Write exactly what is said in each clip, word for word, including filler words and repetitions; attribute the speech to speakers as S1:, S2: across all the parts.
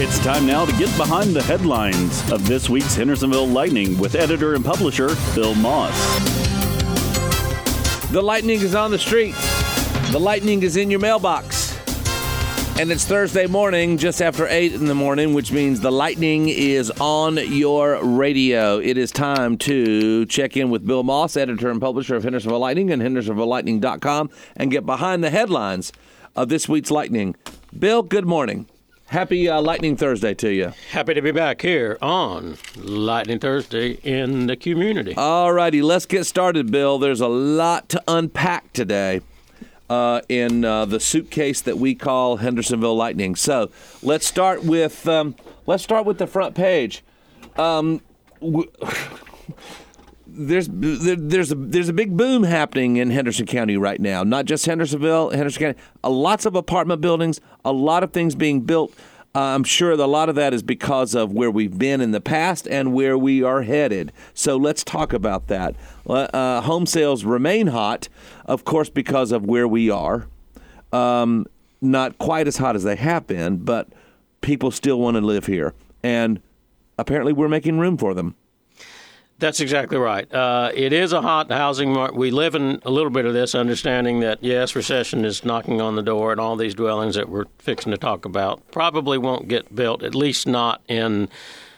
S1: It's time now to get behind the headlines of this week's Hendersonville Lightning with editor and publisher Bill Moss.
S2: The lightning is on the street. The lightning is in your mailbox. And it's Thursday morning, just after eight in the morning, which means the lightning is on your radio. It is time to check in with Bill Moss, editor and publisher of Hendersonville Lightning and hendersonville lightning dot com, and get behind the headlines of this week's Lightning. Bill, good morning. Happy uh, Lightning Thursday to you.
S3: Happy to be back here on Lightning Thursday in the community.
S2: All righty, let's get started, Bill. There's a lot to unpack today uh, in uh, the suitcase that we call Hendersonville Lightning. So let's start with um, let's start with the front page. Um, w- There's there, there's a there's a big boom happening in Henderson County right now. Not just Hendersonville, Henderson County. Uh, lots of apartment buildings, a lot of things being built. Uh, I'm sure that a lot of that is because of where we've been in the past and where we are headed. So let's talk about that. Uh, home sales remain hot, of course, because of where we are. Um, not quite as hot as they have been, but people still want to live here, and apparently we're making room for them.
S3: That's exactly right. Uh, it is a hot housing market. We live in a little bit of this, understanding that, yes, recession is knocking on the door, and all these dwellings that we're fixing to talk about probably won't get built, at least not in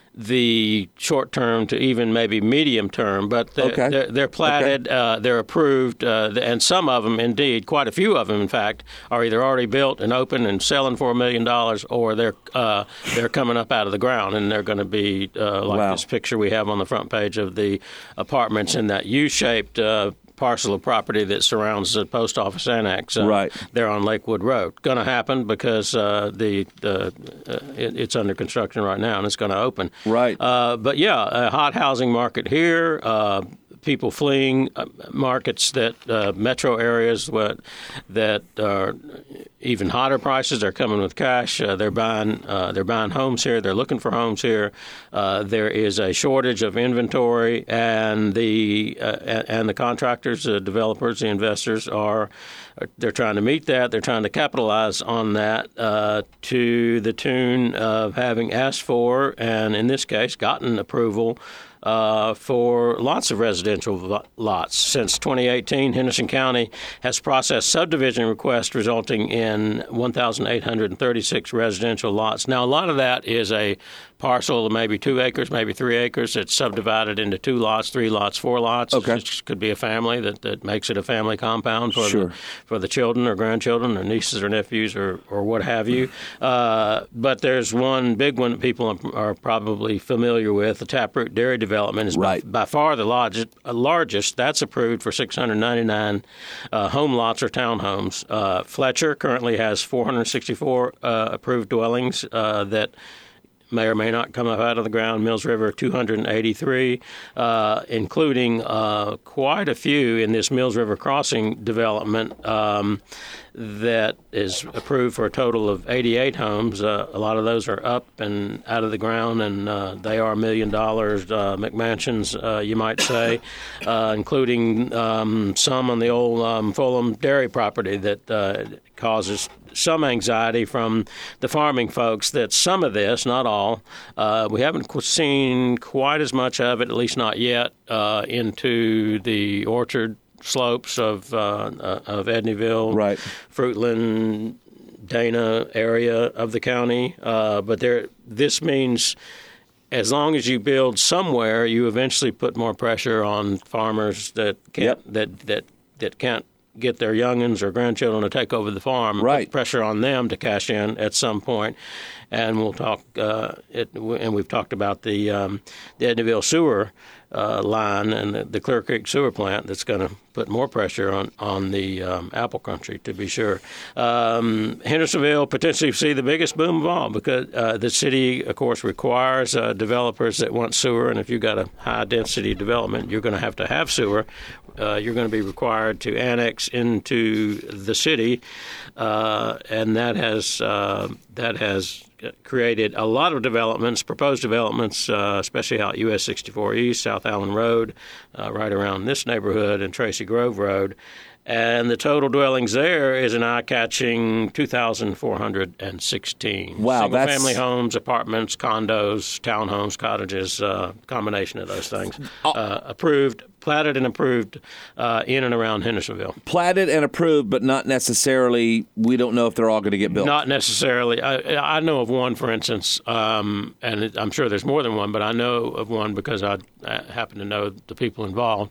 S3: the short term to even maybe medium term, but they're,
S2: okay.
S3: they're, they're platted,
S2: okay.
S3: uh, they're approved, uh, and some of them, indeed, quite a few of them, in fact, are either already built and open and selling for a million dollars, or they're uh, they're coming up out of the ground, and they're going to be uh, like
S2: wow.
S3: this picture we have on the front page of the apartments in that U-shaped uh, parcel of property that surrounds the post office annex. Uh,
S2: right.
S3: There on Lakewood Road. Going to happen because uh, the uh, it, it's under construction right now, and it's going to open.
S2: Right.
S3: Uh, but yeah, a hot housing market here. Uh, people fleeing uh, markets that uh, metro areas what, that are even hotter prices. They're coming with cash. Uh, they're buying. Uh, they're buying homes here. They're looking for homes here. Uh, there is a shortage of inventory, and the uh, and the contractors, the developers, the investors are. They're trying to meet that. They're trying to capitalize on that uh, to the tune of having asked for, and in this case, gotten approval uh, for lots of residential lots. Since twenty eighteen, Henderson County has processed subdivision requests resulting in one thousand eight hundred thirty-six residential lots. Now, a lot of that is a parcel of maybe two acres, maybe three acres. It's subdivided into two lots, three lots, four lots.
S2: Okay.
S3: It could be a family that, that makes it a family compound for
S2: sure.
S3: the, for the children or grandchildren or nieces or nephews or, or what have you. Uh, but there's one big one that people are probably familiar with. The Taproot Dairy Development is
S2: right.
S3: by, by far the largest. Uh, largest. That's approved for six hundred ninety-nine uh, home lots or townhomes. Uh, Fletcher currently has four hundred sixty-four uh, approved dwellings uh, that may or may not come up out of the ground. Mills River, two hundred eighty-three, uh, including uh, quite a few in this Mills River Crossing development um, that is approved for a total of eighty-eight homes. Uh, a lot of those are up and out of the ground, and uh, they are million dollars uh, McMansions, uh, you might say, uh, including um, some on the old um, Fulham dairy property that uh, causes some anxiety from the farming folks that some of this, not all, uh, we haven't seen quite as much of it, at least not yet, uh, into the orchard slopes of uh, of Edneyville,
S2: right.
S3: Fruitland, Dana area of the county. Uh, but there, this means as long as you build somewhere, you eventually put more pressure on farmers that can't
S2: yep.
S3: that that that can't. get their youngins or grandchildren to take over the farm,
S2: right.
S3: put pressure on them to cash in at some point. And we'll talk, uh, it, and we've talked about the um, the Edneyville sewer uh, line and the, the Clear Creek sewer plant that's going to put more pressure on, on the um, apple country, to be sure. Um, Hendersonville potentially see the biggest boom of all because uh, the city, of course, requires uh, developers that want sewer, and if you've got a high-density development, you're going to have to have sewer. Uh, you're going to be required to annex into the city, uh, and that has uh, that has created a lot of developments, proposed developments, uh, especially out U S sixty-four East, South Allen Road, uh, right around this neighborhood, and Tracy Grove Road. And the total dwellings there is an eye-catching two thousand four hundred sixteen.
S2: Wow,
S3: Single-family
S2: that's...
S3: homes, apartments, condos, townhomes, cottages, uh, combination of those things. Uh, approved, platted and approved uh, in and around Hendersonville.
S2: Platted and approved, but not necessarily, we don't know if they're all going to get built.
S3: Not necessarily. I, I know of one, for instance, um, and it, I'm sure there's more than one, but I know of one because I, I happen to know the people involved,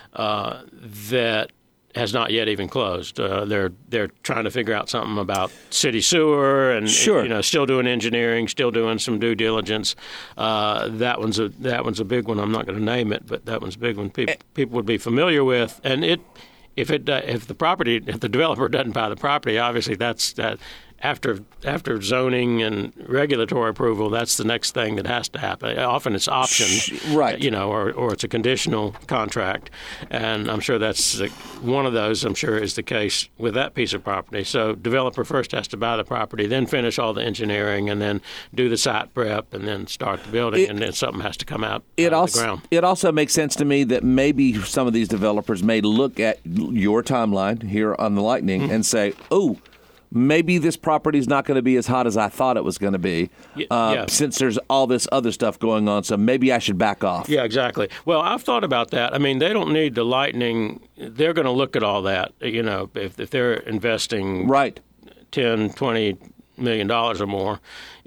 S3: uh, that has not yet even closed. Uh, they're they're trying to figure out something about city sewer, and
S2: sure.
S3: you know, still doing engineering, still doing some due diligence. Uh, that one's a that one's a big one. I'm not going to name it, but that one's a big one. People people would be familiar with, and it if it uh, if the property if the developer doesn't buy the property, obviously that's that. After after zoning and regulatory approval, that's the next thing that has to happen. Often it's optioned,
S2: right?
S3: You know, or, or it's a conditional contract, and I'm sure that's one of those. I'm sure is the case with that piece of property. So developer first has to buy the property, then finish all the engineering, and then do the site prep, and then start the building,
S2: it,
S3: and then something has to come out,
S2: it
S3: out
S2: also,
S3: of the ground.
S2: It also makes sense to me that maybe some of these developers may look at your timeline here on the Lightning mm-hmm. and say, "Oh, maybe this property is not going to be as hot as I thought it was going to be, uh, yeah. since there's all this other stuff going on, so maybe I should back off."
S3: Yeah, exactly. Well, I've thought about that. I mean, they don't need the Lightning. They're going to look at all that, you know, if, if they're investing
S2: right.
S3: ten, twenty million dollars or more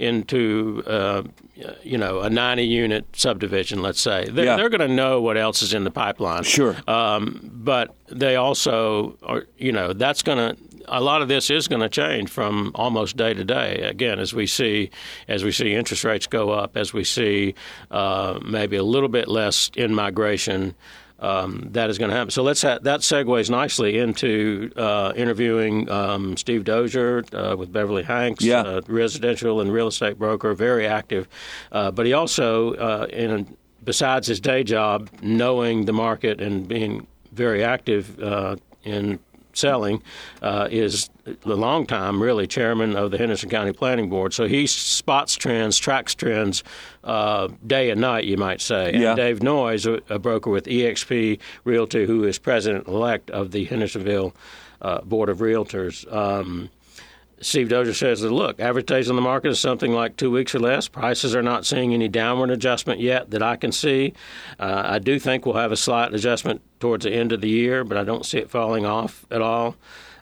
S3: into, uh, you know, a ninety-unit subdivision, let's say. They're,
S2: yeah.
S3: they're going to know what else is in the pipeline.
S2: Sure.
S3: Um, but they also are, you know, that's going to, a lot of this is going to change from almost day to day. Again, as we see, as we see interest rates go up, as we see uh, maybe a little bit less in migration, um, that is going to happen. So let's ha- that segues nicely into uh, interviewing um, Steve Dozier uh, with Beverly Hanks,
S2: yeah.
S3: uh, residential and real estate broker, very active. Uh, but he also, uh, in besides his day job, knowing the market and being very active uh, in selling, uh, is the long time, really, chairman of the Henderson County Planning Board. So he spots trends, tracks trends uh, day and night, you might say.
S2: Yeah.
S3: And Dave Noyes, a, a broker with E X P Realty, who is president-elect of the Hendersonville uh, Board of Realtors. Um, Steve Dozier says that, look, average days on the market is something like two weeks or less. Prices are not seeing any downward adjustment yet that I can see. Uh, I do think we'll have a slight adjustment towards the end of the year, but I don't see it falling off at all.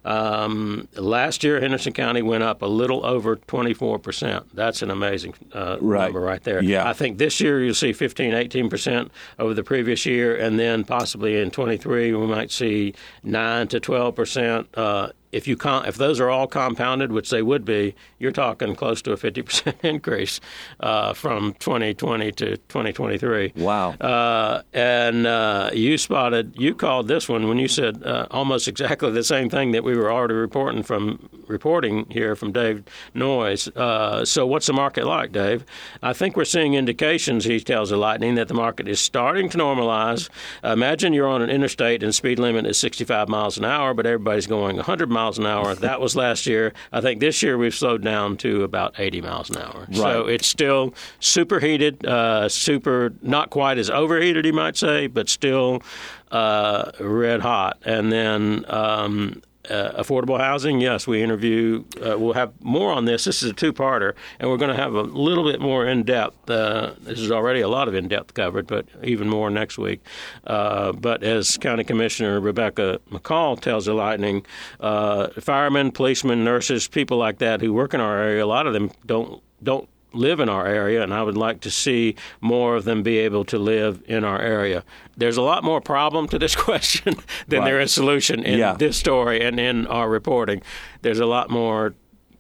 S3: Um, last year, Henderson County went up a little over twenty-four percent. That's an amazing uh,
S2: right.
S3: number right there.
S2: Yeah.
S3: I think this year you'll see fifteen, eighteen percent over the previous year, and then possibly in twenty-three we might see nine to twelve percent. Uh, If you con- if those are all compounded, which they would be, you're talking close to a fifty percent increase uh, from twenty twenty to twenty twenty-three.
S2: Wow.
S3: Uh, and uh, you spotted, you called this one when you said uh, almost exactly the same thing that we were already reporting from reporting here from Dave Noyes. Uh, so what's the market like, Dave? I think we're seeing indications, he tells the Lightning, that the market is starting to normalize. Uh, imagine you're on an interstate and speed limit is sixty-five miles an hour, but everybody's going one hundred miles an hour. That was last year. I think this year we've slowed down to about eighty miles an hour.
S2: Right.
S3: So it's still superheated, uh, super, not quite as overheated, you might say, but still uh, red hot. And then um, uh, affordable housing, yes, we interview, uh, we'll have more on this. This is a two-parter, and we're going to have a little bit more in-depth. Uh, this is already a lot of in-depth covered, but even more next week. Uh, but as County Commissioner Rebecca McCall tells the Lightning, uh, firemen, policemen, nurses, people like that who work in our area, a lot of them don't don't live in our area, and I would like to see more of them be able to live in our area. There's a lot more problem to this question than
S2: right.
S3: there is solution in
S2: yeah.
S3: this story and in our reporting. There's a lot more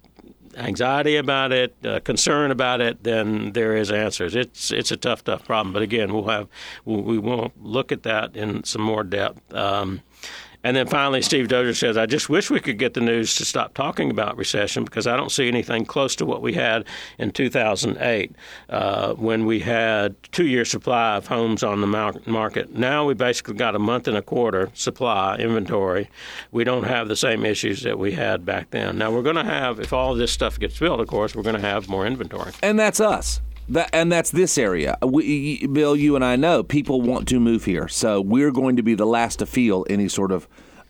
S3: anxiety about it, uh, concern about it, than there is answers. It's it's a tough, tough problem. But again, we'll have we'll, we will look at that in some more depth. Um, And then finally, Steve Dozier says, I just wish we could get the news to stop talking about recession, because I don't see anything close to what we had in two thousand eight uh, when we had two-year supply of homes on the market. Now we basically got a month and a quarter supply inventory. We don't have the same issues that we had back then. Now we're going to have, if all this stuff gets built, of course, we're going to have more inventory.
S2: And that's us. That, and that's this area. We, Bill, you and I know people want to move here, so we're going to be the last to feel any sort of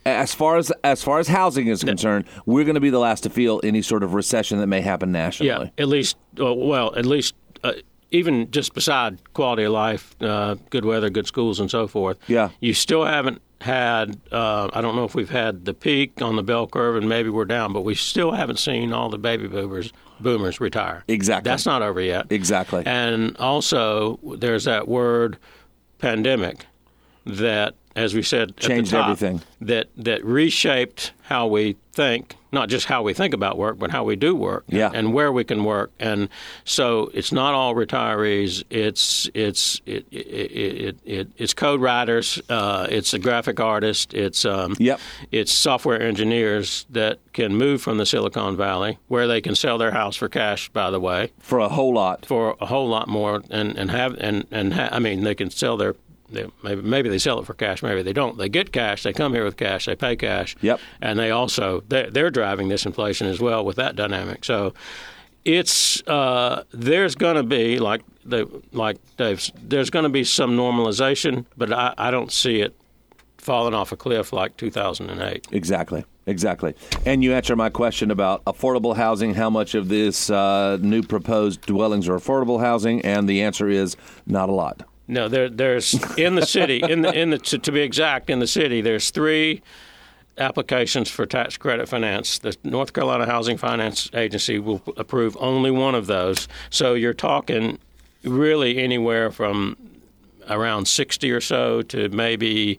S2: as far as as far as housing is concerned, we're going to be the last to feel any sort of recession that may happen nationally.
S3: Yeah, at least, uh, well, at least uh, even just beside quality of life, uh, good weather, good schools, and so forth.
S2: Yeah.
S3: You still haven't had, uh, I don't know if we've had the peak on the bell curve and maybe we're down, but we still haven't seen all the baby boomers boomers retire.
S2: Exactly.
S3: That's not over yet.
S2: Exactly.
S3: And also, there's that word pandemic that, as we said,
S2: changed
S3: at the top,
S2: everything.
S3: That that reshaped how we think, not just how we think about work, but how we do work,
S2: yeah.
S3: and where we can work. And so it's not all retirees. It's it's it it, it, it it's code writers. Uh, it's a graphic artist. It's um,
S2: yep.
S3: It's software engineers that can move from the Silicon Valley, where they can sell their house for cash. By the way,
S2: for a whole lot,
S3: for a whole lot more, and and have and and ha- I mean they can sell their. They, maybe maybe they sell it for cash, maybe they don't. They get cash, they come here with cash, they pay cash.
S2: Yep.
S3: And they also, they're, they're driving this inflation as well with that dynamic. So it's, uh, there's going to be, like the, like Dave, there's going to be some normalization, but I, I don't see it falling off a cliff like two thousand eight.
S2: Exactly. Exactly. And you answer my question about affordable housing, how much of this uh, new proposed dwellings are affordable housing, and the answer is not a lot.
S3: No, there, there's in the city, in the in the to, to be exact, in the city, there's three applications for tax credit finance. The North Carolina Housing Finance Agency will approve only one of those. So you're talking really anywhere from around sixty or so to maybe,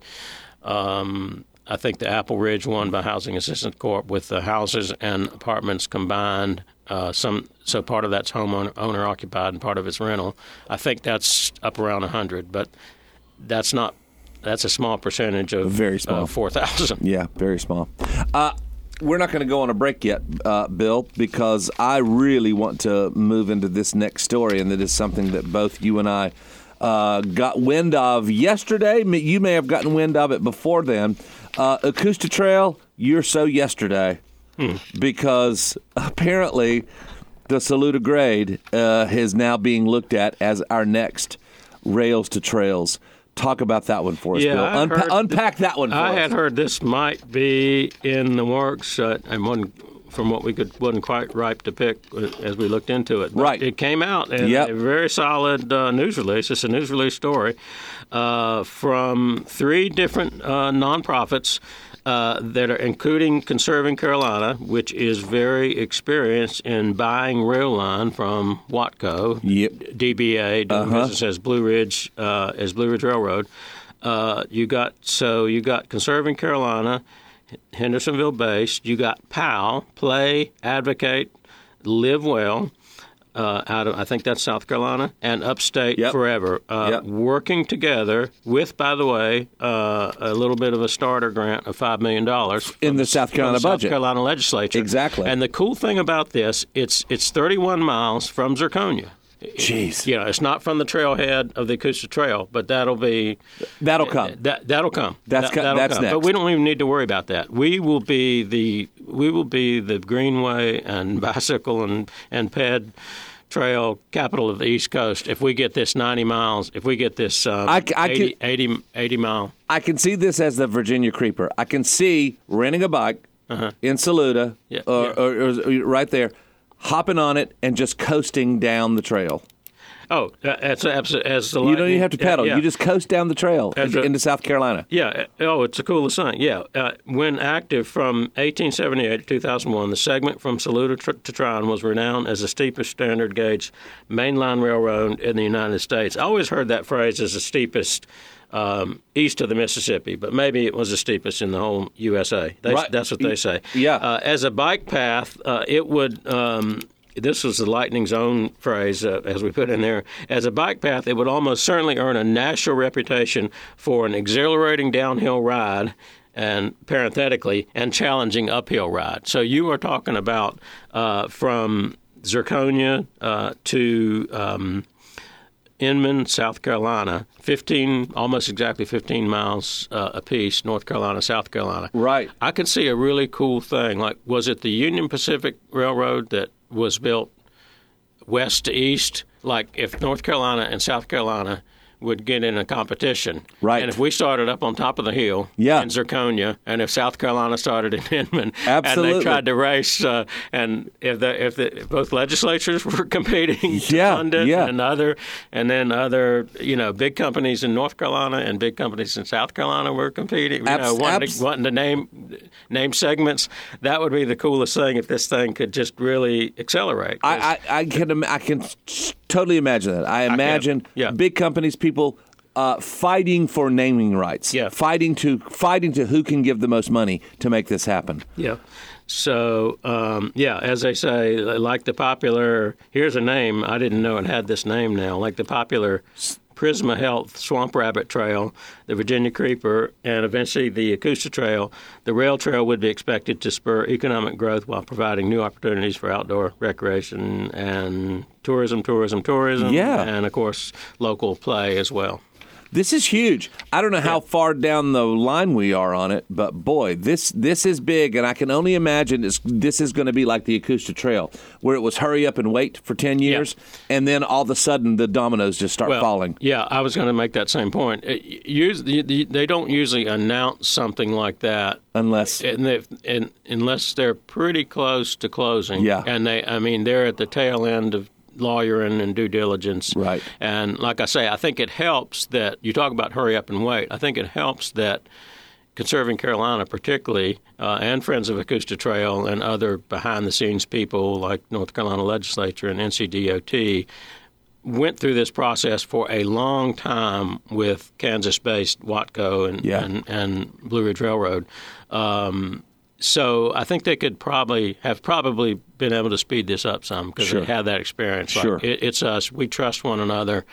S3: um, I think the Apple Ridge one by Housing Assistance Corp with the houses and apartments combined. Uh, some so part of that's homeowner owner occupied and part of it's rental. I think that's up around a hundred, but that's not that's a small percentage of
S2: very small
S3: uh, four thousand.
S2: Yeah, very small. Uh, we're not going to go on a break yet, uh, Bill, because I really want to move into this next story, and that is something that both you and I uh, got wind of yesterday. You may have gotten wind of it before then. Uh, Acoustic Trail, you're so yesterday. Hmm. Because apparently the Saluda grade uh, is now being looked at as our next Rails to Trails. Talk about that one for us,
S3: yeah,
S2: Bill. Unpa-
S3: heard,
S2: unpack that one for
S3: I
S2: us.
S3: I had heard this might be in the works, uh, and one from what we could wasn't quite ripe to pick as we looked into it. But
S2: right.
S3: It came out in
S2: yep.
S3: a very solid uh, news release. It's a news release story uh, from three different uh, nonprofits. Uh, that are including Conserving Carolina, which is very experienced in buying rail line from Watco,
S2: yep.
S3: D B A, doing
S2: uh-huh.
S3: business as Blue Ridge, uh, as Blue Ridge Railroad. Uh, you got so you got Conserving Carolina, Hendersonville based. You got P A L, Play, Advocate, Live Well. Uh, out of I think that's South Carolina and Upstate
S2: yep.
S3: Forever, uh,
S2: yep.
S3: working together with, by the way, uh, a little bit of a starter grant of five million dollars
S2: in the South Carolina
S3: from the
S2: budget,
S3: South Carolina legislature.
S2: Exactly.
S3: And the cool thing about this, it's it's thirty-one miles from Zirconia.
S2: Jeez.
S3: You know, it's not from the trailhead of the Acoustic Trail, but that'll be
S2: that'll come.
S3: That that'll come.
S2: That's
S3: that, that'll
S2: that's
S3: come.
S2: next.
S3: But we don't even need to worry about that. We will be the we will be the Greenway and bicycle and and ped trail capital of the East Coast if we get this ninety miles, if we get this um,
S2: I, I
S3: eighty,
S2: can,
S3: eighty, eighty mile.
S2: I can see this as the Virginia Creeper. I can see renting a bike uh-huh. in Saluda
S3: yeah,
S2: or,
S3: yeah.
S2: Or, or, or right there, hopping on it and just coasting down the trail.
S3: Oh, that's as, as the
S2: you don't even have to pedal.
S3: Yeah, yeah.
S2: You just coast down the trail
S3: as
S2: into,
S3: a,
S2: into South Carolina.
S3: Yeah. Oh, it's the coolest thing. Yeah. Uh, when active from eighteen seventy-eight to two thousand one, the segment from Saluda to Tryon was renowned as the steepest standard gauge mainline railroad in the United States. I always heard that phrase as the steepest um, east of the Mississippi, but maybe it was the steepest in the whole U S A. They,
S2: right.
S3: That's what they say.
S2: Yeah.
S3: Uh, as a bike path, uh, it would. Um, This was the Lightning's own phrase, uh, as we put in there. As a bike path, it would almost certainly earn a national reputation for an exhilarating downhill ride and, parenthetically, and challenging uphill ride. So you are talking about uh, from Zirconia uh, to um, Inman, South Carolina, fifteen, almost exactly fifteen miles uh, apiece, North Carolina, South Carolina.
S2: Right.
S3: I could see a really cool thing. Like, was it the Union Pacific Railroad that was built west to east? Like, if North Carolina and South Carolina would get in a competition.
S2: Right.
S3: And if we started up on top of the hill
S2: yeah.
S3: in Zirconia, and if South Carolina started in Inman,
S2: Absolutely.
S3: and they tried to race, uh, and if the if the if both legislatures were competing to
S2: yeah,
S3: fund it,
S2: yeah.
S3: and other, and then other, you know, big companies in North Carolina and big companies in South Carolina were competing, you
S2: Abs-
S3: know, wanting,
S2: abs-
S3: to, wanting to name name segments, that would be the coolest thing if this thing could just really accelerate.
S2: I, I, I can im- I can totally imagine that. I imagine
S3: I yeah.
S2: big companies, people uh, fighting for naming rights,
S3: yeah.
S2: fighting to fighting to who can give the most money to make this happen.
S3: Yeah. So, um, yeah, as they say, like the popular, here's a name, I didn't know it had this name now, like the popular Prisma Health Swamp Rabbit Trail, the Virginia Creeper, and eventually the Acosta Trail, the rail trail would be expected to spur economic growth while providing new opportunities for outdoor recreation and tourism, tourism, tourism,
S2: Yeah.
S3: and, of course, local play as well.
S2: This is huge. I don't know how far down the line we are on it, but boy, this this is big, and I can only imagine it's, this is going to be like the Acosta Trail, where it was hurry up and wait for ten years, yeah. and then all of a sudden the dominoes just start
S3: well,
S2: falling.
S3: Yeah, I was going to make that same point. It, usually, they don't usually announce something like that
S2: unless
S3: and they, and, unless they're pretty close to closing.
S2: Yeah,
S3: and they, I mean, they're at the tail end of lawyering and due diligence.
S2: Right.
S3: And like I say, I think it helps that you talk about hurry up and wait. I think it helps that Conserving Carolina particularly, uh, and Friends of Acosta Trail and other behind-the-scenes people like North Carolina Legislature and N C D O T went through this process for a long time with Kansas-based Watco and,
S2: yeah.
S3: and, and Blue Ridge Railroad. Um, So I think they could probably have probably been able to speed this up some because
S2: sure.
S3: they had that experience. Like,
S2: sure.
S3: it, it's us. We trust one another.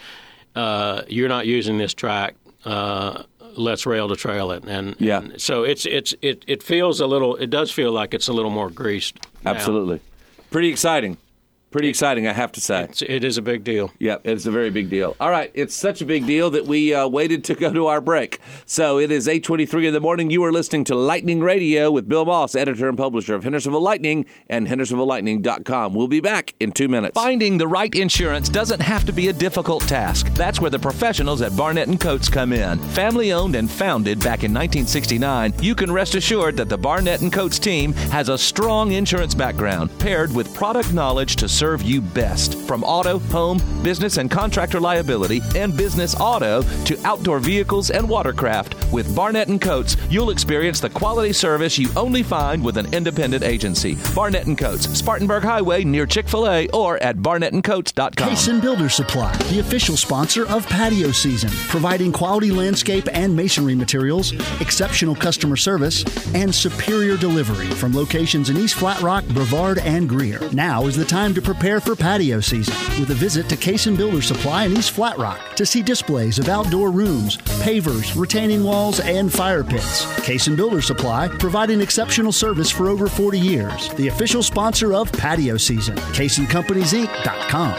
S3: Uh, you're not using this track. Uh, let's rail to trail it. And,
S2: yeah.
S3: and so it's it's it, it feels a little. It does feel like it's a little more greased. Now.
S2: Absolutely. Pretty exciting. Pretty exciting, I have to say.
S3: It's, it is a big deal.
S2: Yeah, it's a very big deal. All right, it's such a big deal that we uh, waited to go to our break. So it is eight twenty-three in the morning. You are listening to Lightning Radio with Bill Moss, editor and publisher of Hendersonville Lightning and hendersonville lightning dot com. We'll be back in two minutes.
S4: Finding the right insurance doesn't have to be a difficult task. That's where the professionals at Barnett and Coates come in. Family owned and founded back in nineteen sixty-nine, you can rest assured that the Barnett and Coates team has a strong insurance background paired with product knowledge to serve you best. From auto, home, business, and contractor liability, and business auto to outdoor vehicles and watercraft, with Barnett and Coates, you'll experience the quality service you only find with an independent agency. Barnett and Coates, Spartanburg Highway near Chick-fil-A or at barnett and coates dot com.
S5: Cason Builder Supply, the official sponsor of patio season, providing quality landscape and masonry materials, exceptional customer service, and superior delivery from locations in East Flat Rock, Brevard, and Greer. Now is the time to prepare for patio season with a visit to Cason Builder Supply in East Flat Rock to see displays of outdoor rooms, pavers, retaining walls, and fire pits. Cason Builder Supply, providing exceptional service for over forty years. The official sponsor of patio season. Cason Companies Inc dot com.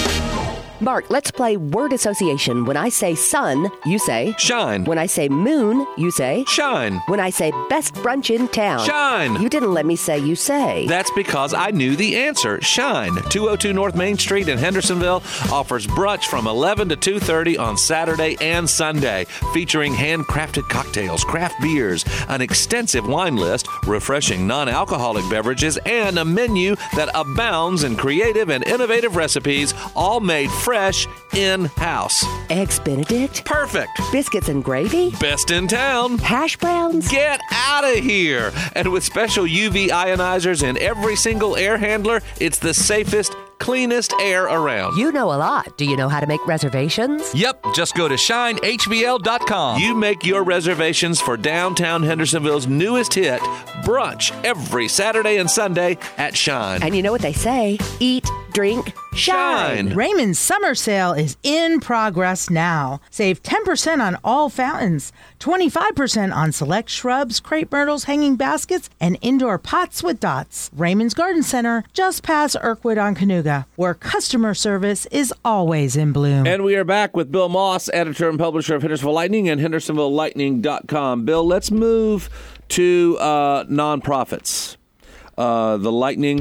S6: Mark, let's play word association. When I say sun, you say
S4: shine.
S6: When I say moon, you say
S4: shine.
S6: When I say best brunch in town,
S4: shine.
S6: You didn't let me say you say.
S4: That's because I knew the answer. Shine. two oh two North Main Street in Hendersonville offers brunch from eleven to two thirty on Saturday and Sunday, featuring handcrafted cocktails, craft beers, an extensive wine list, refreshing non-alcoholic beverages, and a menu that abounds in creative and innovative recipes, all made fresh in-house.
S6: Eggs Benedict?
S4: Perfect.
S6: Biscuits and gravy?
S4: Best in town.
S6: Hash browns?
S4: Get out of here. And with special U V ionizers in every single air handler, it's the safest, cleanest air around.
S6: You know a lot. Do you know how to make reservations?
S4: Yep. Just go to shine h v l dot com. You make your reservations for downtown Hendersonville's newest hit, brunch, every Saturday and Sunday at Shine.
S6: And you know what they say, eat, drink, shine.
S4: Shine.
S7: Raymond's summer sale is in progress now. Save ten percent on all fountains, twenty-five percent on select shrubs, crepe myrtles, hanging baskets, and indoor pots with dots. Raymond's Garden Center, just past Irkwood on Canuga, where customer service is always in bloom.
S2: And we are back with Bill Moss, editor and publisher of Hendersonville Lightning and hendersonville lightning dot com. Bill, let's move to uh, nonprofits. Uh, the Lightning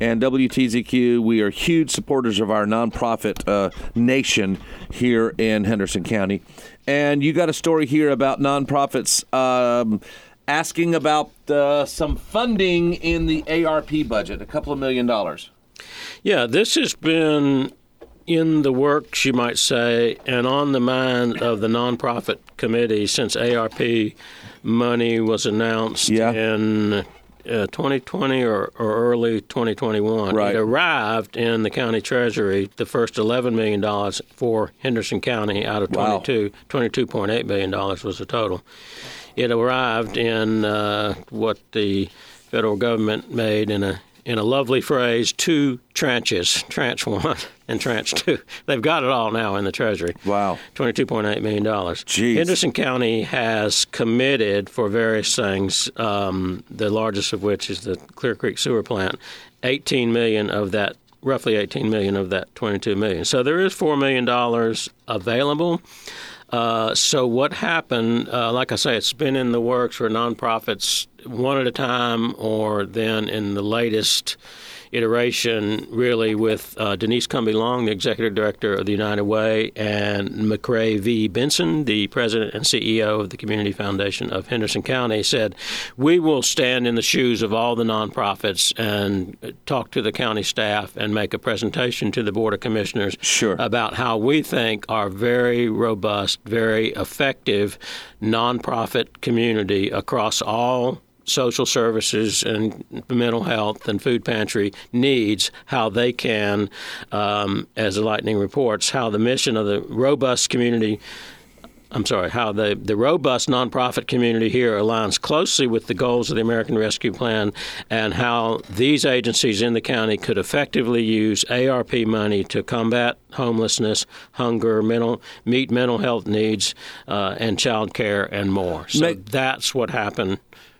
S2: And W T Z Q, we are huge supporters of our nonprofit uh, nation here in Henderson County. And you got a story here about nonprofits um, asking about uh, some funding in the A R P budget, a couple of million dollars.
S3: Yeah, this has been in the works, you might say, and on the mind of the nonprofit committee since A R P money was announced
S2: yeah.
S3: in uh, twenty twenty or, or early twenty twenty-one.
S2: Right.
S3: It arrived in the county treasury, the first eleven million dollars for Henderson County out of twenty-two. Wow. twenty-two point eight million dollars was the total. It arrived in uh, what the federal government made in a in a lovely phrase, two tranches, tranche one and tranche two. They've got it all now in the Treasury.
S2: Wow.
S3: twenty-two point eight million dollars.
S2: Jeez.
S3: Henderson County has committed for various things, um, the largest of which is the Clear Creek Sewer Plant, eighteen million dollars of that, roughly eighteen million dollars of that twenty-two million dollars. So there is four million dollars available. Uh, so what happened, uh, like I say, it's been in the works for nonprofits one at a time, or then in the latest iteration, really, with uh, Denise Cumbie Long, the executive director of the United Way, and McRae V. Benson, the president and C E O of the Community Foundation of Henderson County, said, we will stand in the shoes of all the nonprofits and talk to the county staff and make a presentation to the Board of Commissioners
S2: sure.
S3: about how we think our very robust, very effective nonprofit community across all social services and mental health and food pantry needs, how they can, um, as the Lightning reports, how the mission of the robust community, I'm sorry, how the, the robust nonprofit community here aligns closely with the goals of the American Rescue Plan, and how these agencies in the county could effectively use A R P money to combat homelessness, hunger, mental, meet mental health needs, uh, and child care, and more. So
S2: Make-
S3: that's what happened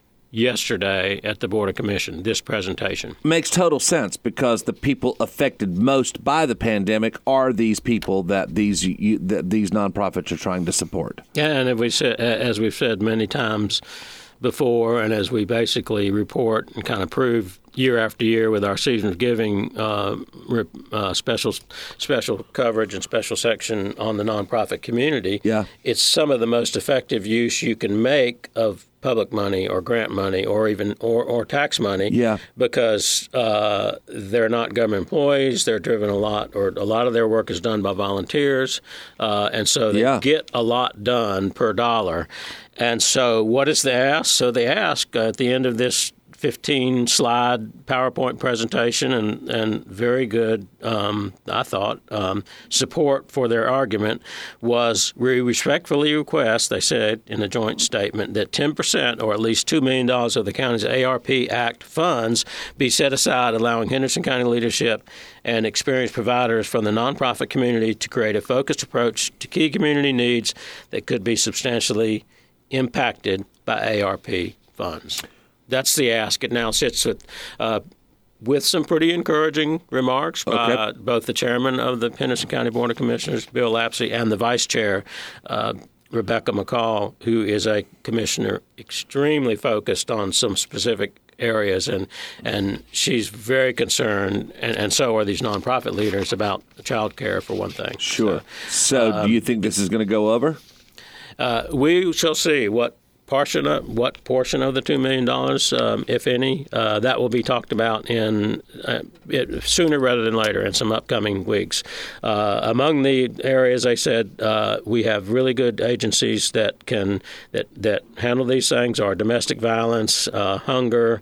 S3: yesterday at the Board of Commission, this presentation.
S2: Makes total sense, because the people affected most by the pandemic are these people that these you, that these nonprofits are trying to support.
S3: And as we said, as we've said many times before, and as we basically report and kind of prove year after year with our Season of Giving uh, uh, special special coverage and special section on the nonprofit community,
S2: yeah.
S3: it's some of the most effective use you can make of public money or grant money or even or, or tax money,
S2: yeah.
S3: because uh, they're not government employees. They're driven a lot, or a lot of their work is done by volunteers, uh, and so they
S2: yeah.
S3: get a lot done per dollar. And so what is the ask? So they ask uh, at the end of this fifteen-slide PowerPoint presentation, and, and very good, um, I thought, um, support for their argument was, we respectfully request, they said in a joint statement, that ten percent or at least two million dollars of the county's A R P Act funds be set aside, allowing Henderson County leadership and experienced providers from the nonprofit community to create a focused approach to key community needs that could be substantially impacted by A R P funds. That's the ask. It now sits with uh, with some pretty encouraging remarks by
S2: okay.
S3: both the chairman of the Henderson County Board of Commissioners, Bill Lapsey, and the vice chair, uh, Rebecca McCall, who is a commissioner extremely focused on some specific areas, and and she's very concerned, and, and so are these nonprofit leaders, about child care, for one thing.
S2: Sure. So, so
S3: um,
S2: do you think this is going to go over?
S3: Uh, we shall see what portion of what portion of the two million dollars, um, if any, uh, that will be talked about in uh, it, sooner rather than later in some upcoming weeks. Uh, among the areas I said uh, we have really good agencies that can that that handle these things are domestic violence, uh, hunger,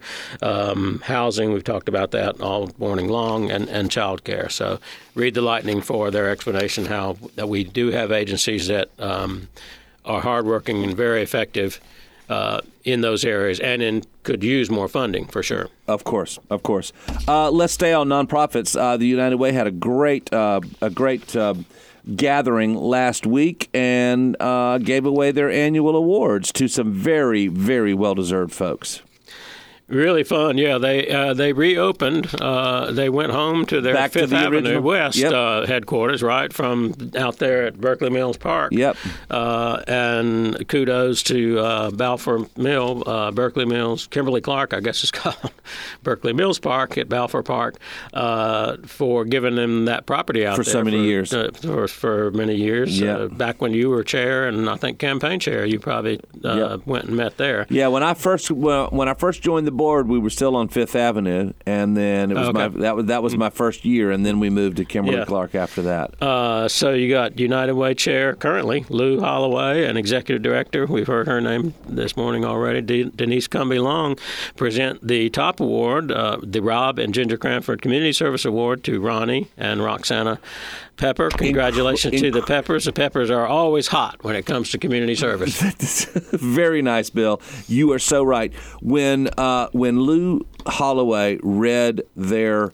S3: um, housing. We've talked about that all morning long, and and child care. So read the Lightning for their explanation how that we do have agencies that um, are hardworking and very effective uh, in those areas, and in, could use more funding for sure.
S2: Of course, of course. Uh, let's stay on nonprofits. Uh, the United Way had a great, uh, a great uh, gathering last week, and uh, gave away their annual awards to some very, very well-deserved folks.
S3: Really fun, yeah. They uh, they reopened. Uh, they went home to their
S2: Back to
S3: Fifth
S2: the
S3: Avenue
S2: original-
S3: West
S2: Yep.
S3: uh, headquarters, right from out there at Berkeley Mills Park.
S2: Yep.
S3: Uh, and kudos to uh, Balfour Mill, uh, Berkeley Mills, Kimberly Clark, I guess it's called, Berkeley Mills Park at Balfour Park, uh, for giving them that property out
S2: For
S3: there
S2: so many
S3: for,
S2: years.
S3: Uh, for, for many years.
S2: Yeah.
S3: Uh, back when you were chair and I think campaign chair, you probably uh,
S2: Yep.
S3: went and met there.
S2: Yeah, when I first well, when I first joined the board, we were still on Fifth Avenue, and then it was
S3: Okay.
S2: my that was that was my first year, and then we moved to Kimberly
S3: Yeah.
S2: Clark after that.
S3: Uh, so you got United Way chair currently, Lou Holloway, and executive director. We've heard her name this morning already. De- Denise Cumby Long present the top award, uh, the Rob and Ginger Cranford Community Service Award to Ronnie and Roxana Pepper. Congratulations
S2: Inc-
S3: to the Peppers. The Peppers are always hot when it comes to community service.
S2: Very nice, Bill. You are so right. When uh, when Lou Holloway read their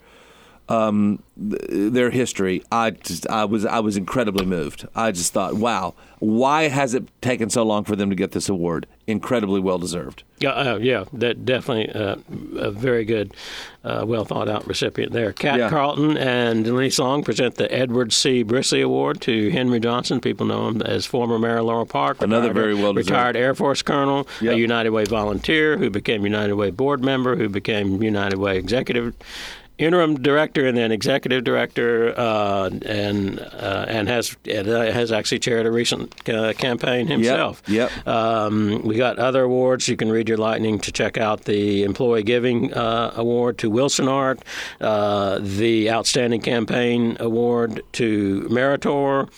S2: um, th- their history, I just I was I was incredibly moved. I just thought, wow, why has it taken so long for them to get this award? Incredibly well deserved.
S3: Yeah, uh, yeah, that definitely uh, a very good, uh, well thought out recipient there. Kat
S2: Yeah.
S3: Carlton and Denise Long present the Edward C. Brissy Award to Henry Johnson. People know him as former Mayor of Laurel Park.
S2: Another
S3: retired-
S2: very well-deserved.
S3: retired Air Force colonel,
S2: Yep.
S3: a United Way volunteer who became United Way board member, who became United Way executive. Interim director and then executive director, uh, and uh, and has and, uh, has actually chaired a recent uh, campaign himself.
S2: Yep.
S3: Um, we got other awards. You can read your lightning to check out the Employee Giving uh, Award to Wilson Art, uh, the Outstanding Campaign Award to Meritor,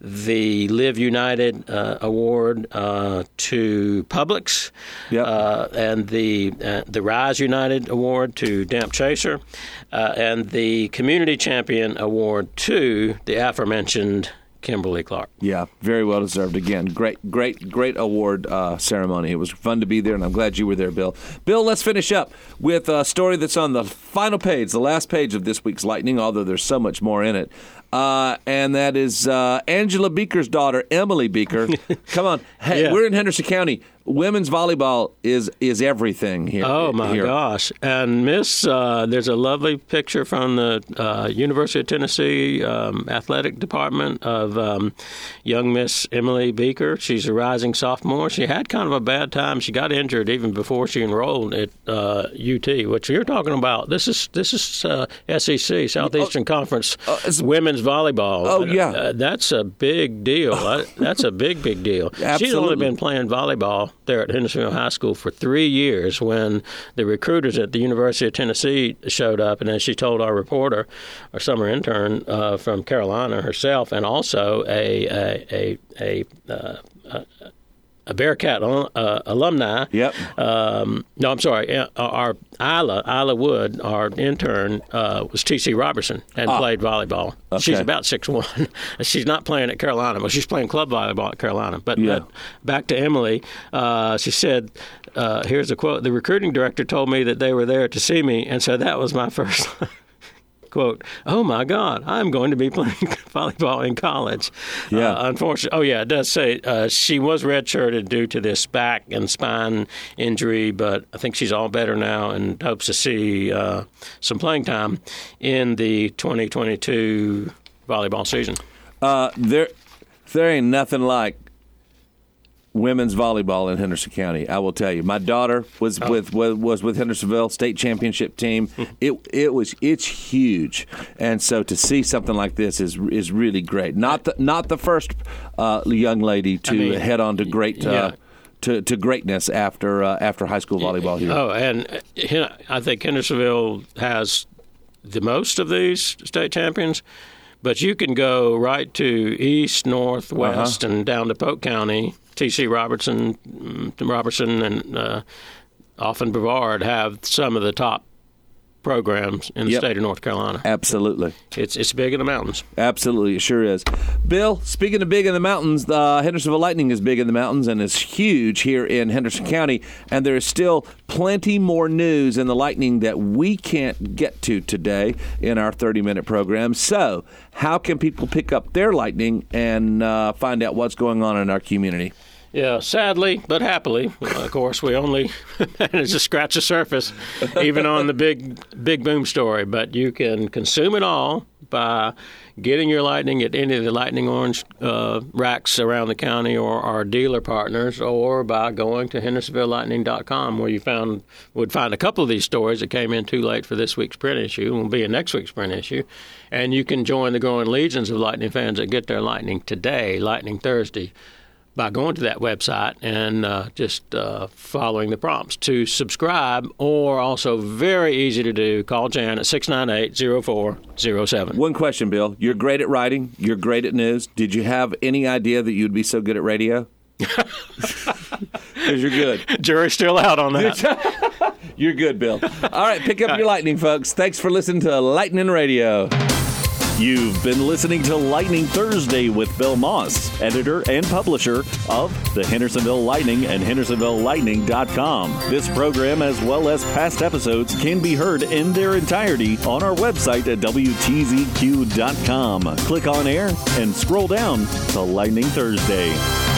S3: the Live United uh, Award uh, to Publix,
S2: Yep.
S3: uh, and the uh, the Rise United Award to Damp Chaser, uh, and the Community Champion Award to the aforementioned Kimberly Clark.
S2: Yeah, very well deserved. Again, great, great, great award uh, ceremony. It was fun to be there, and I'm glad you were there, Bill. Bill, let's finish up with a story that's on the final page, the last page of this week's Lightning, although there's so much more in it. Uh, and that is uh, Angela Beeker's daughter, Emily Beeker. Come on. Hey,
S3: Yeah.
S2: we're in Henderson County. Women's volleyball is is everything here.
S3: Oh, my
S2: here.
S3: gosh. And Miss, uh, there's a lovely picture from the uh, University of Tennessee um, athletic department of um, young Miss Emily Beeker. She's a rising sophomore. She had kind of a bad time. She got injured even before she enrolled at uh, U T, which you're talking about. This is this is uh, S E C, Southeastern Conference women's volleyball.
S2: Oh, yeah.
S3: Uh, that's a big deal. Uh, that's a big, big deal. She's only
S2: Absolutely.
S3: been playing volleyball there at Hendersonville High School for three years when the recruiters at the University of Tennessee showed up, and as she told our reporter, our summer intern uh, from Carolina herself, and also a a a, a uh, a a Bearcat uh, alumni.
S2: Yep.
S3: Um, no, I'm sorry. uh, Our Isla, Isla Wood, our intern, uh, was T C Robertson and played volleyball. She's
S2: Okay.
S3: about six one. She's not playing at Carolina, but she's playing club volleyball at Carolina. But,
S2: Yeah.
S3: but back to Emily, uh, she said, uh, here's a quote, the recruiting director told me that they were there to see me, and so that was my first quote, oh my God, I'm going to be playing volleyball in college.
S2: Yeah.
S3: Uh, unfortunately, oh yeah, it does say uh, she was redshirted due to this back and spine injury, but I think she's all better now and hopes to see uh, some playing time in the twenty twenty-two volleyball season.
S2: Uh, there, there ain't nothing like women's volleyball in Henderson County. I will tell you. My daughter was
S3: Oh.
S2: with was, was with Hendersonville state championship team. it it was it's huge, and so to see something like this is is really great. Not the not the first uh, young lady to
S3: I mean,
S2: head on to great. Uh,
S3: yeah.
S2: To, to greatness after uh, after high school volleyball here.
S3: Oh, and uh, I think Hendersonville has the most of these state champions, but you can go right to east, north, west,
S2: Uh-huh.
S3: and down to Polk County. T C Robertson, mm, Robertson, and uh, often Brevard have some of the top programs in the
S2: Yep.
S3: state of North Carolina.
S2: Absolutely.
S3: It's it's big in the mountains.
S2: Absolutely, it sure is. Bill, speaking of big in the mountains, the Hendersonville Lightning is big in the mountains and is huge here in Henderson County, and there is still plenty more news in the Lightning that we can't get to today in our thirty-minute program. So, how can people pick up their Lightning and uh, find out what's going on in our community?
S3: Yeah, sadly, but happily, uh, of course, we only managed to scratch the surface, even on the big, big boom story. But you can consume it all by getting your Lightning at any of the Lightning Orange uh, racks around the county or our dealer partners, or by going to Hendersonville Lightning dot com, where you found would find a couple of these stories that came in too late for this week's print issue and will be in next week's print issue. And you can join the growing legions of Lightning fans that get their Lightning today, Lightning Thursday, by going to that website and uh, just uh, following the prompts to subscribe, or also very easy to do, call Jan at six nine eight, zero four zero seven.
S2: One question, Bill. You're great at writing. You're great at news. Did you have any idea that you'd be so good at radio? Because you're good.
S3: Jury's still out on that.
S2: You're good, Bill. All right, pick up your Lightning, folks. Thanks for listening to Lightning Radio.
S1: You've been listening to Lightning Thursday with Bill Moss, editor and publisher of the Hendersonville Lightning and Hendersonville Lightning dot com. This program, as well as past episodes, can be heard in their entirety on our website at W T Z Q dot com. Click on air and scroll down to Lightning Thursday.